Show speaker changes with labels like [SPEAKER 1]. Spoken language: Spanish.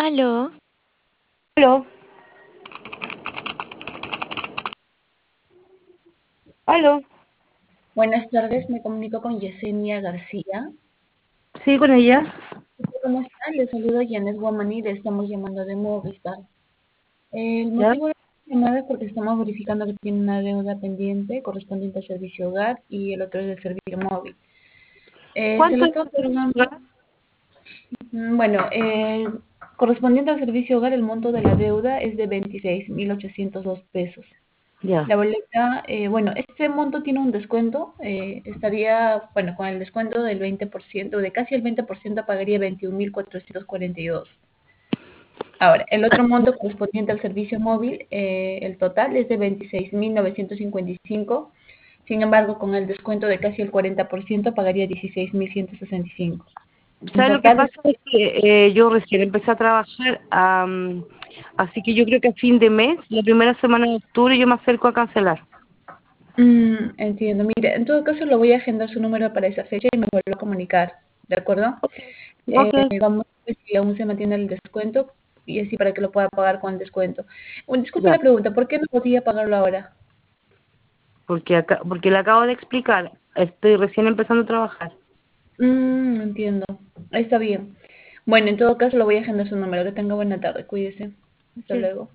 [SPEAKER 1] Aló,
[SPEAKER 2] Aló, aló.
[SPEAKER 3] Buenas tardes, me comunico con Yesenia García.
[SPEAKER 2] Sí, con ella.
[SPEAKER 3] ¿Cómo está? Le saludo Janet Guamani, le estamos llamando de Movistar. El
[SPEAKER 2] ¿Ya?
[SPEAKER 3] motivo de la llamada es porque estamos verificando que tiene una deuda pendiente correspondiente al servicio hogar y el otro es del servicio móvil. Se lo
[SPEAKER 2] ¿Cuánto es
[SPEAKER 3] está
[SPEAKER 2] el servicio
[SPEAKER 3] otorgando,
[SPEAKER 2] hogar?
[SPEAKER 3] bueno, correspondiente al servicio hogar, el monto de la deuda es de 26.802 pesos.
[SPEAKER 2] Ya.
[SPEAKER 3] La boleta, bueno, este monto tiene un descuento, estaría, bueno, con el descuento del 20%, de casi el 20% pagaría 21.442. Ahora, el otro monto correspondiente al servicio móvil, el total es de 26.955. Sin embargo, con el descuento de casi el 40% pagaría 16.165. En
[SPEAKER 2] ¿Sabes lo que
[SPEAKER 3] total,
[SPEAKER 2] pasa? Es que yo recién empecé a trabajar, así que yo creo que a fin de mes, la primera semana de octubre, yo me acerco a cancelar.
[SPEAKER 3] entiendo. Mire, en todo caso, lo voy a agendar su número para esa fecha y me vuelvo a comunicar, ¿de acuerdo?
[SPEAKER 2] Ok.
[SPEAKER 3] Vamos a ver si aún se mantiene el descuento y así para que lo pueda pagar con el descuento. Disculpe
[SPEAKER 2] Ya.
[SPEAKER 3] la pregunta, ¿por qué no podía pagarlo ahora?
[SPEAKER 2] Porque le acabo de explicar, estoy recién empezando a trabajar.
[SPEAKER 3] Entiendo. Está bien. Bueno, en todo caso lo voy a agendar su número. Que tenga buena tarde. Cuídese. Hasta
[SPEAKER 2] Ok.
[SPEAKER 3] luego.